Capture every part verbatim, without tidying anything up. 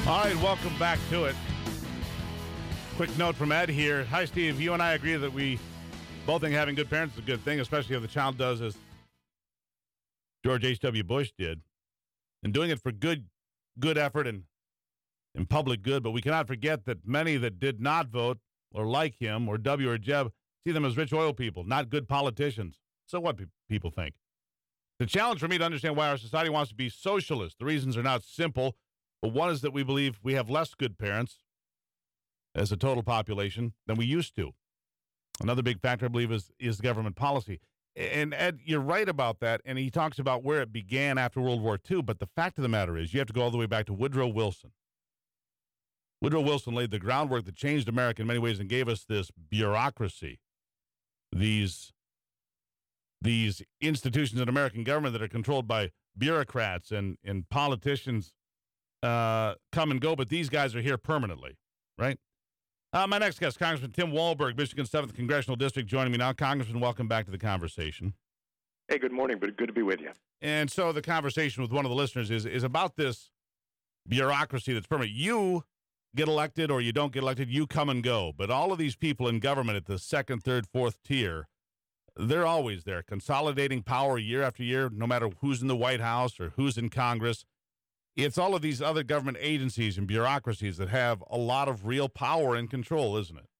All right, welcome back to it. Quick note from Ed here. Hi, Steve. You and I agree that we both think having good parents is a good thing, especially if the child does as George H W. Bush did, and doing it for good good effort and in public good. But we cannot forget that many that did not vote or like him or W or Jeb see them as rich oil people, not good politicians. So what pe- people think. The challenge for me to understand why our society wants to be socialist. The reasons are not simple. But one is that we believe we have less good parents as a total population than we used to. Another big factor, I believe, is, is government policy. And, Ed, you're right about that, and he talks about where it began after World War Two, but the fact of the matter is you have to go all the way back to Woodrow Wilson. Woodrow Wilson laid the groundwork that changed America in many ways and gave us this bureaucracy, these, these institutions in American government that are controlled by bureaucrats and, and politicians Uh, come and go, but these guys are here permanently, right? Uh, my next guest, Congressman Tim Walberg, Michigan's seventh Congressional District, joining me now. Congressman, welcome back to the conversation. Hey, good morning, but good to be with you. And so the conversation with one of the listeners is, is about this bureaucracy that's permanent. You get elected or you don't get elected, you come and go. But all of these people in government at the second, third, fourth tier, they're always there, consolidating power year after year, no matter who's in the White House or who's in Congress. It's all of these other government agencies and bureaucracies that have a lot of real power and control, isn't it?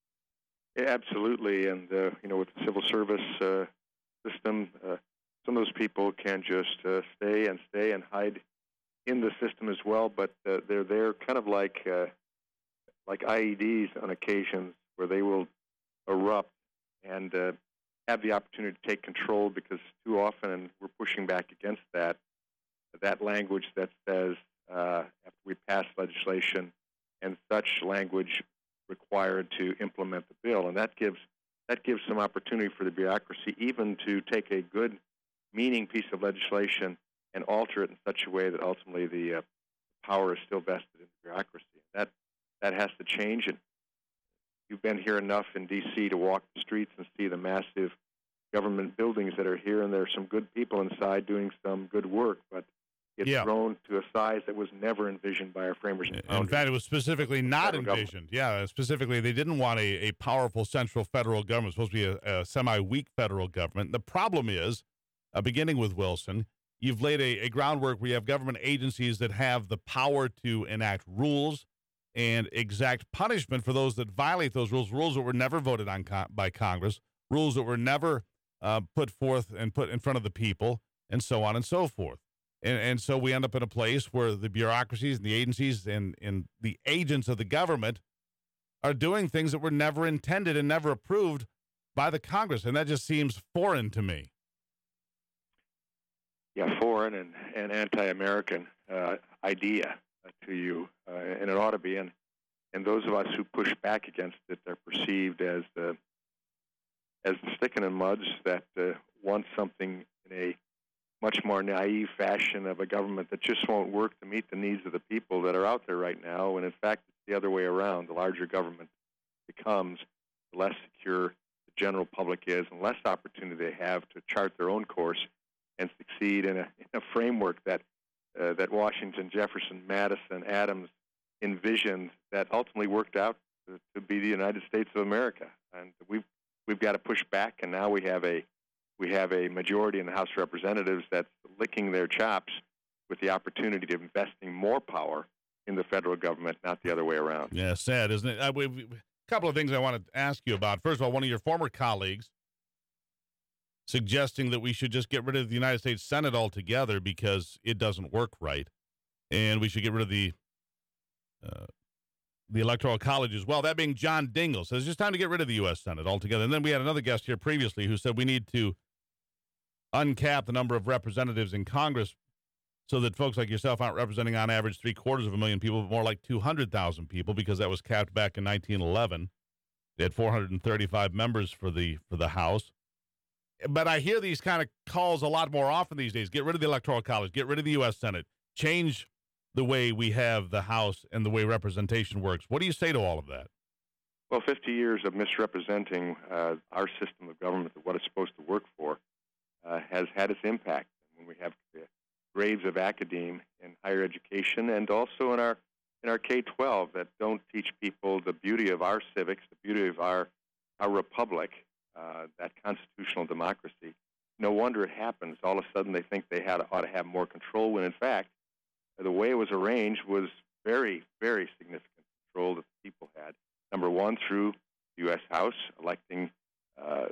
Yeah, absolutely. And, uh, you know, with the civil service uh, system, uh, some of those people can just uh, stay and stay and hide in the system as well, but uh, they're there kind of like uh, like I E Ds on occasions where they will erupt and uh, have the opportunity to take control because too often, and we're pushing back against that, that language that says uh, after we pass legislation and such language required to implement the bill, and that gives that gives some opportunity for the bureaucracy even to take a good, meaning piece of legislation and alter it in such a way that ultimately the uh, power is still vested in the bureaucracy. That that has to change. And you've been here enough in D C to walk the streets and see the massive government buildings that are here, and there are some good people inside doing some good work, but it's yeah. grown to a size that was never envisioned by our framers. And in fact, it was specifically not envisioned. Government. Yeah, specifically, they didn't want a, a powerful central federal government. It's supposed to be a, a semi-weak federal government. The problem is, uh, beginning with Wilson, you've laid a, a groundwork where you have government agencies that have the power to enact rules and exact punishment for those that violate those rules, rules that were never voted on con- by Congress, rules that were never uh, put forth and put in front of the people, and so on and so forth. And and so we end up in a place where the bureaucracies and the agencies and, and the agents of the government are doing things that were never intended and never approved by the Congress. And that just seems foreign to me. Yeah, foreign and, and anti-American uh, idea uh, to you. Uh, and it ought to be. And, and those of us who push back against it are perceived as uh, as the sticking in muds that uh, want something in a much more naive fashion of a government that just won't work to meet the needs of the people that are out there right now. And in fact, it's the other way around. The larger government becomes, the less secure the general public is, and less opportunity they have to chart their own course and succeed in a, in a framework that uh, that Washington, Jefferson, Madison, Adams envisioned that ultimately worked out to, to be the United States of America. And we've we've got to push back, and now we have a We have a majority in the House of Representatives that's licking their chops with the opportunity of investing more power in the federal government, not the other way around. Yeah, sad, isn't it? A couple of things I wanted to ask you about. First of all, one of your former colleagues suggesting that we should just get rid of the United States Senate altogether because it doesn't work right, and we should get rid of the uh, the Electoral College as well. That being John Dingell says it's just time to get rid of the U S Senate altogether. And then we had another guest here previously who said we need to uncap the number of representatives in Congress so that folks like yourself aren't representing on average three quarters of a million people, but more like two hundred thousand people, because that was capped back in nineteen eleven. They had four hundred thirty-five members for the for the House. But I hear these kind of calls a lot more often these days. Get rid of the Electoral College, get rid of the U S Senate, change the way we have the House and the way representation works. What do you say to all of that? Well, fifty years of misrepresenting uh, our system of government, what it's supposed to work for, uh, has had its impact. When we have the graves of academe in higher education and also in our in our K twelve that don't teach people the beauty of our civics, the beauty of our, our republic, uh, that constitutional democracy. No wonder it happens. All of a sudden they think they had, ought to have more control when, in fact, the way it was arranged was very, very significant control that the people had. Number one, through the U S House, electing, uh,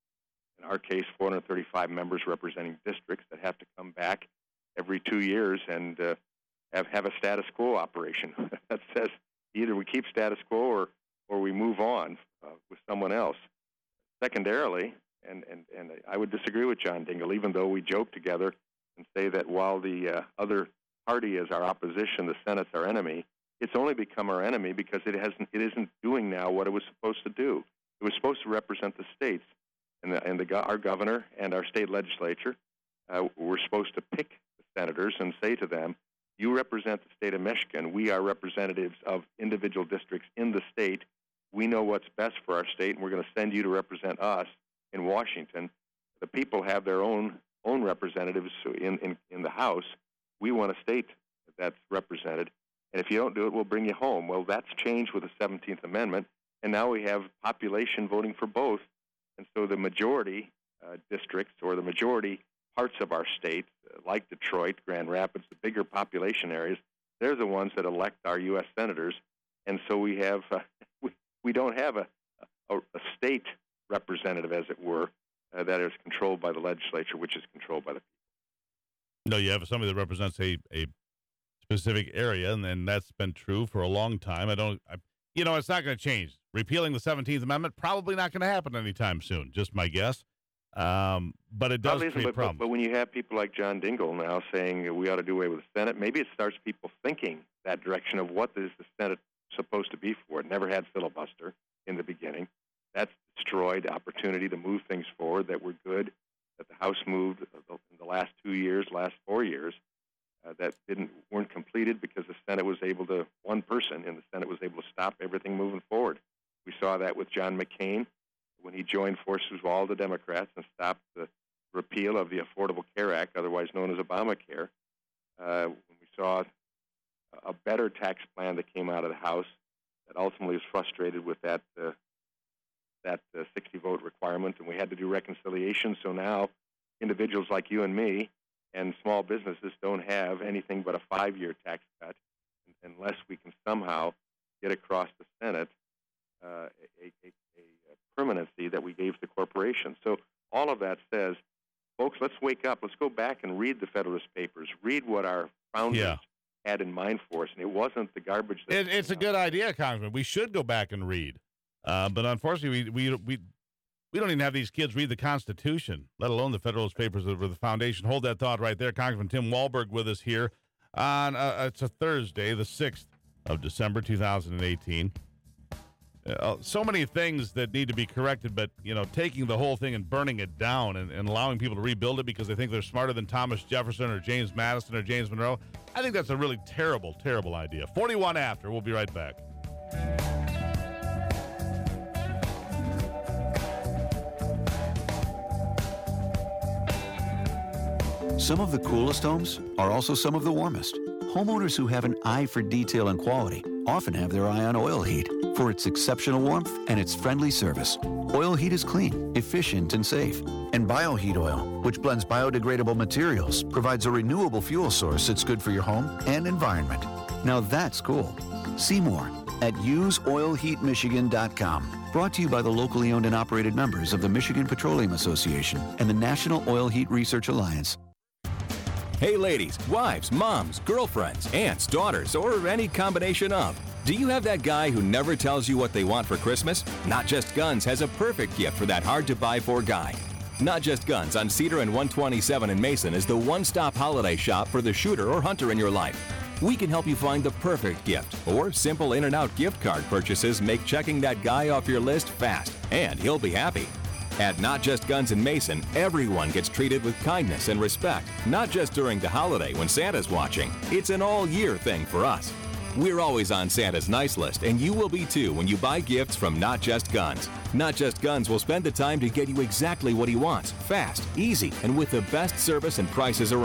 in our case, four hundred thirty-five members representing districts that have to come back every two years and uh, have, have a status quo operation that says either we keep status quo or, or we move on uh, with someone else. Secondarily, and, and, and I would disagree with John Dingell, even though we joke together and say that while the uh, other party is our opposition, the Senate's our enemy, it's only become our enemy because it hasn't, it isn't doing now what it was supposed to do. It was supposed to represent the states, and, the, and the, our governor and our state legislature uh, were supposed to pick the senators and say to them, you represent the state of Michigan. We are representatives of individual districts in the state. We know what's best for our state, and we're going to send you to represent us in Washington. The people have their own own representatives in, in, in the House. We want a state that's represented, and if you don't do it, we'll bring you home. Well, that's changed with the seventeenth Amendment, and now we have population voting for both, and so the majority uh, districts or the majority parts of our state, uh, like Detroit, Grand Rapids, the bigger population areas, they're the ones that elect our U S senators, and so we have uh, we, we don't have a, a, a state representative, as it were, uh, that is controlled by the legislature, which is controlled by the people. No, you have somebody that represents a, a specific area, and then that's been true for a long time. I don't, I, you know, it's not going to change. Repealing the seventeenth Amendment, probably not going to happen anytime soon, just my guess. Um, but it does create but, problems. But when you have people like John Dingell now saying we ought to do away with the Senate, maybe it starts people thinking that direction of what is the Senate supposed to be for. It never had filibuster in the beginning. That's destroyed opportunity to move things forward that were good, that the House moved in the last two years, last four years, uh, that didn't weren't completed because the Senate was able to, one person in the Senate was able to stop everything moving forward. We saw that with John McCain when he joined forces with all the Democrats and stopped the repeal of the Affordable Care Act, otherwise known as Obamacare. Uh, when we saw a better tax plan that came out of the House that ultimately was frustrated with that uh, that uh, sixty vote requirement, and we had to do reconciliation. So now individuals like you and me and small businesses don't have anything but a five-year tax cut unless we can somehow get across the Senate uh, a, a, a permanency that we gave to corporations. So all of that says, folks, let's wake up. Let's go back and read the Federalist Papers. Read what our founders yeah. had in mind for us, and it wasn't the garbage. That it, it's a out. good idea, Congressman. We should go back and read. Uh, but unfortunately, we, we we we don't even have these kids read the Constitution, let alone the Federalist Papers or the Foundation. Hold that thought right there. Congressman Tim Walberg with us here on uh, it's a Thursday, the sixth of December, two thousand eighteen. Uh, so many things that need to be corrected, but you know, taking the whole thing and burning it down and, and allowing people to rebuild it because they think they're smarter than Thomas Jefferson or James Madison or James Monroe, I think that's a really terrible, terrible idea. forty-one after. We'll be right back. Some of the coolest homes are also some of the warmest. Homeowners who have an eye for detail and quality often have their eye on Oil Heat for its exceptional warmth and its friendly service. Oil Heat is clean, efficient, and safe. And BioHeat Oil, which blends biodegradable materials, provides a renewable fuel source that's good for your home and environment. Now that's cool. See more at use oil heat michigan dot com. Brought to you by the locally owned and operated members of the Michigan Petroleum Association and the National Oil Heat Research Alliance. Hey ladies, wives, moms, girlfriends, aunts, daughters, or any combination of. Do you have that guy who never tells you what they want for Christmas? Not Just Guns has a perfect gift for that hard-to-buy-for guy. Not Just Guns on Cedar and one twenty-seven in Mason is the one-stop holiday shop for the shooter or hunter in your life. We can help you find the perfect gift, or simple in-and-out gift card purchases make checking that guy off your list fast, and he'll be happy. At Not Just Guns in Mason, everyone gets treated with kindness and respect, not just during the holiday when Santa's watching. It's an all-year thing for us. We're always on Santa's nice list, and you will be too when you buy gifts from Not Just Guns. Not Just Guns will spend the time to get you exactly what he wants, fast, easy, and with the best service and prices around.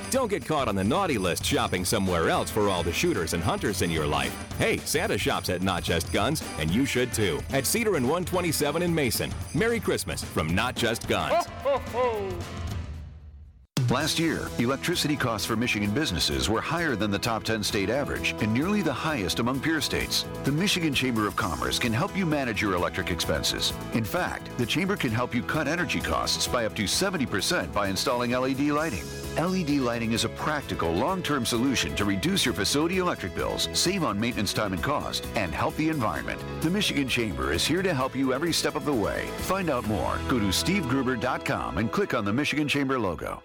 Don't get caught on the naughty list shopping somewhere else for all the shooters and hunters in your life. Hey, Santa shops at Not Just Guns, and you should too. At Cedar and one twenty-seven in Mason. Merry Christmas from Not Just Guns. Ho, ho, ho. Last year, electricity costs for Michigan businesses were higher than the top ten state average and nearly the highest among peer states. The Michigan Chamber of Commerce can help you manage your electric expenses. In fact, the Chamber can help you cut energy costs by up to seventy percent by installing L E D lighting. L E D lighting is a practical, long-term solution to reduce your facility electric bills, save on maintenance time and cost, and help the environment. The Michigan Chamber is here to help you every step of the way. Find out more. Go to steve gruber dot com and click on the Michigan Chamber logo.